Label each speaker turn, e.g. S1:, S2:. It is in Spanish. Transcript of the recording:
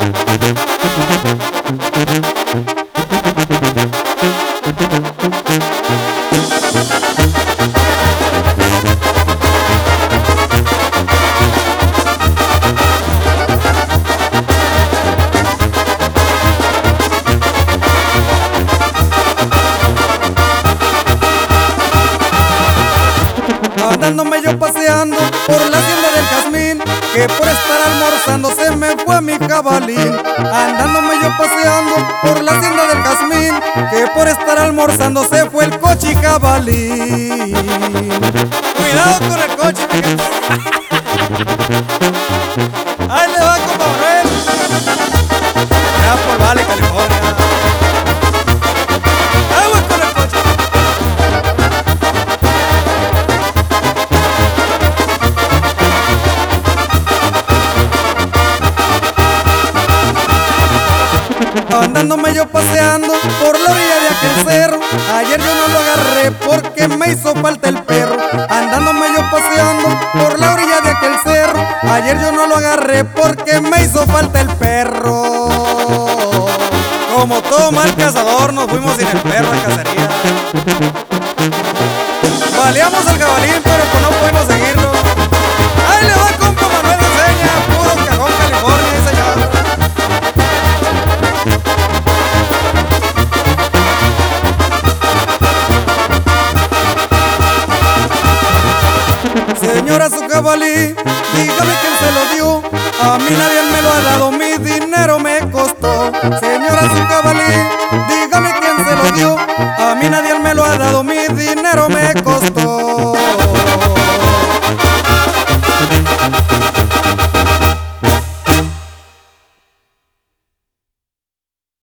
S1: Andándome yo paseando por la hacienda del Jazmín, que por estar almorzando se me fue mi jabalín. Andándome yo paseando por la hacienda del Jazmín, que por estar almorzando se fue el coche y jabalín. Cuidado con el coche, mi gente. Ahí le va, compa Manuel. Ya por Vale, California. Aguas con el coche. Andándome yo paseando por la orilla de aquel cerro, ayer yo no lo agarré porque me hizo falta el perro. Andándome yo paseando por la orilla de aquel cerro, ayer yo no lo agarré porque me hizo falta el perro. Como todo mal cazador nos fuimos sin el perro a cacería. Baleamos al jabalín pero pues no pudimos seguirlo. Ahí le va, compa Manuel enseña, puro cajón California, dice señor. Señora, su jabalí, dígame quién se lo dio. A mí nadie me lo ha dado, mi dinero me costó. Señora, su jabalí, dígame quién se lo dio. A mí nadie me lo ha dado, mi dinero me costó.